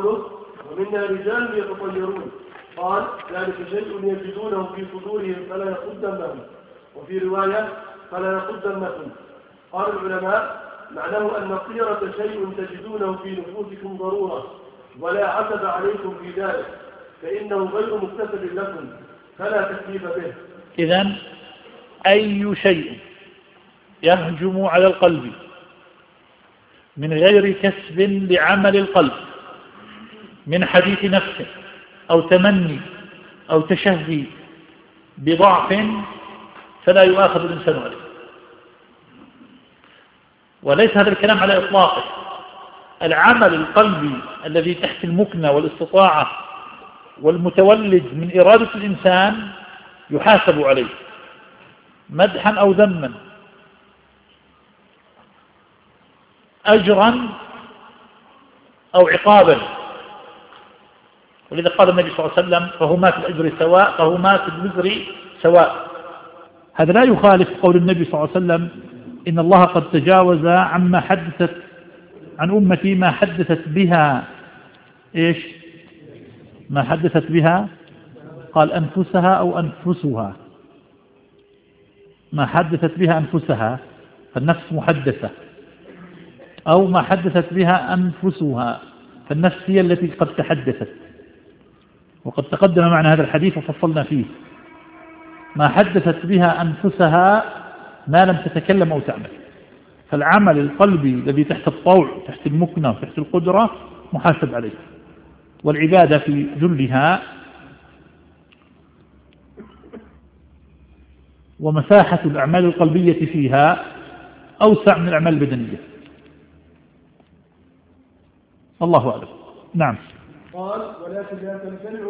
قوله ومنا رجال يتطيرون قال ذلك شيء يجدونه في صدورهم فلا يقود دمهم، وفي رواية فلا يقود دمكم. قال العلماء معناه أن الطيرة شيء تجدونه في نفوسكم ضرورة ولا عتب عليكم في ذلك، فإنه غير مكتسب لكم فلا تكليف به. إذن أي شيء يهجم على القلب من غير كسب لعمل القلب من حديث نفس أو تمني أو تشهي بضعف فلا يؤاخذ الإنسان عليه. وليس هذا الكلام على إطلاقه. العمل القلبي الذي تحت المكنة والاستطاعة والمتولد من إرادة الإنسان يحاسب عليه مدحا أو ذما، أجرا أو عقابا. ولذا قال النبي صلى الله عليه وسلم فهما في الأجر سواء فهما في الوزر سواء. هذا لا يخالف قول النبي صلى الله عليه وسلم إن الله قد تجاوز عما حدثت عن أمتي ما حدثت بها إيش ما حدثت بها، قال أنفسها أو أنفسها، ما حدثت بها أنفسها فالنفس محدثة، أو ما حدثت بها أنفسها فالنفس هي التي قد تحدثت. وقد تقدم معنا هذا الحديث وفصلنا فيه. ما حدثت بها أنفسها ما لم تتكلم أو تعمل. فالعمل القلبي الذي تحت الطوع تحت المكنة وتحت القدرة محاسب عليه. والعبادة في جلها ومساحة الأعمال القلبية فيها أوسع من الأعمال البدنية. الله أعلم. نعم. قال ولكن لا تمتنع